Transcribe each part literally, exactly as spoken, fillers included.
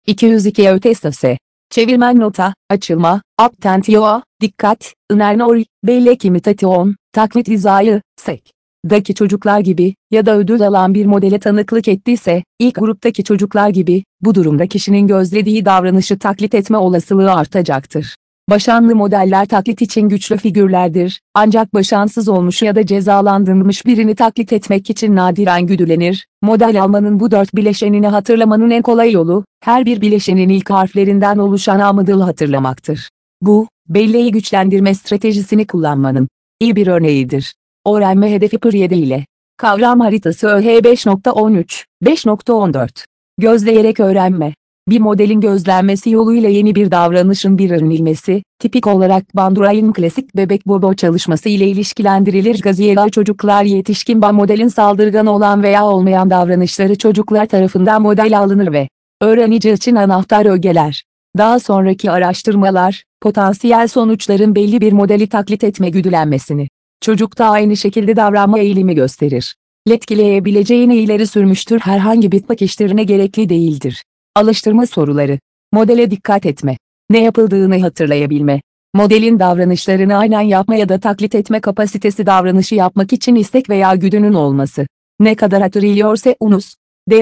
iki yüz iki ötestase. Çevirmen nota, açılma, abtentio, dikkat, ınernori, bellek imitasyon, taklit hizayı, sek. Daki çocuklar gibi ya da ödül alan bir modele tanıklık ettiyse, ilk gruptaki çocuklar gibi, bu durumda kişinin gözlediği davranışı taklit etme olasılığı artacaktır. Başarılı modeller taklit için güçlü figürlerdir, ancak başarısız olmuş ya da cezalandırılmış birini taklit etmek için nadiren güdülenir. Model almanın bu dört bileşenini hatırlamanın en kolay yolu, her bir bileşenin ilk harflerinden oluşan amıdılı hatırlamaktır. Bu, belleği güçlendirme stratejisini kullanmanın iyi bir örneğidir. Öğrenme hedefi P R yedi ile. Kavram haritası ÖH beş nokta on üç, beş nokta on dört. Gözleyerek öğrenme. Bir modelin gözlenmesi yoluyla yeni bir davranışın bir öğrenilmesi, tipik olarak Banduray'ın klasik bebek bobo çalışması ile ilişkilendirilir. Gaziyeli çocuklar yetişkin ban modelin saldırgan olan veya olmayan davranışları çocuklar tarafından model alınır ve öğrenici için anahtar ögeler. Daha sonraki araştırmalar, potansiyel sonuçların belli bir modeli taklit etme güdülenmesini, çocukta aynı şekilde davranma eğilimi gösterir. Etkileyebileceğini ileri sürmüştür, herhangi bir pekiştirme gerekli değildir. Alıştırma soruları. Modele dikkat etme. Ne yapıldığını hatırlayabilme. Modelin davranışlarını aynen yapma ya da taklit etme kapasitesi davranışı yapmak için istek veya güdünün olması. Ne kadar hatırlıyorsa unuz.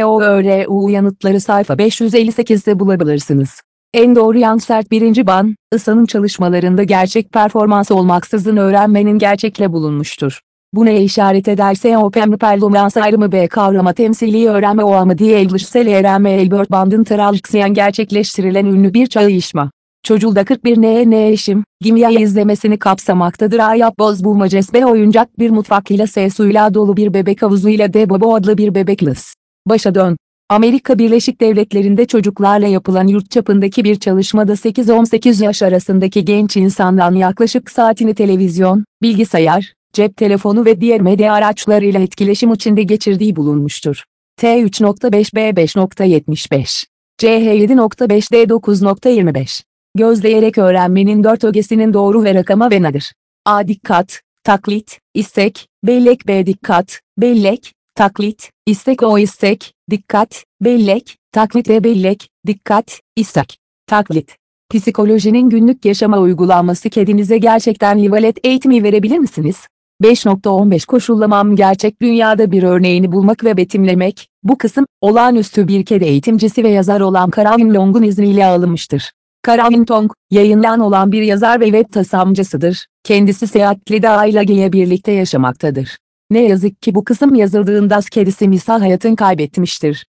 DOÖRU yanıtları sayfa beş yüz elli sekizde bulabilirsiniz. En doğru yanıt sert birinci ban, I S A'nın çalışmalarında gerçek performans olmaksızın öğrenmenin gerçekle bulunmuştur. Bu neye işaret ederse open performans ayrımı B kavrama temsili öğrenme o ama diye ilişsel öğrenme Albert Band'ın Tralxian gerçekleştirilen ünlü bir çalışma. Çocuğda kırk bir N N eşim, kimya izlemesini kapsamaktadır. A yapboz bulmacası B oyuncak bir mutfak ile S suyla dolu bir bebek havuzu ile D Bobo adlı bir bebek lız. Başa dön. Amerika Birleşik Devletleri'nde çocuklarla yapılan yurt çapındaki bir çalışmada sekiz on sekiz yaş arasındaki genç insandan yaklaşık saatini televizyon, bilgisayar, cep telefonu ve diğer medya araçlarıyla etkileşim içinde geçirdiği bulunmuştur. T üç nokta beş B beş nokta yetmiş beş. C H yedi nokta beş D dokuz nokta yirmi beş. Gözleyerek öğrenmenin dört ögesinin doğru ve rakama ve nedir? A. Dikkat, taklit, istek, bellek B. Dikkat, bellek, taklit, istek O. istek, dikkat, bellek, taklit ve bellek, dikkat, istek, taklit. Psikolojinin günlük yaşama uygulanması kedinize gerçekten livalet eğitimi verebilir misiniz? beş nokta on beş Koşullamam gerçek dünyada bir örneğini bulmak ve betimlemek, bu kısım, olağanüstü bir kedi eğitimcisi ve yazar olan Karavin Long'un izniyle alınmıştır. Karavin Long, yayınlanan olan bir yazar ve web tasarımcısıdır. Kendisi seyahatli de aileyle birlikte yaşamaktadır. Ne yazık ki bu kısım yazıldığında kedisi Misa hayatını kaybetmiştir.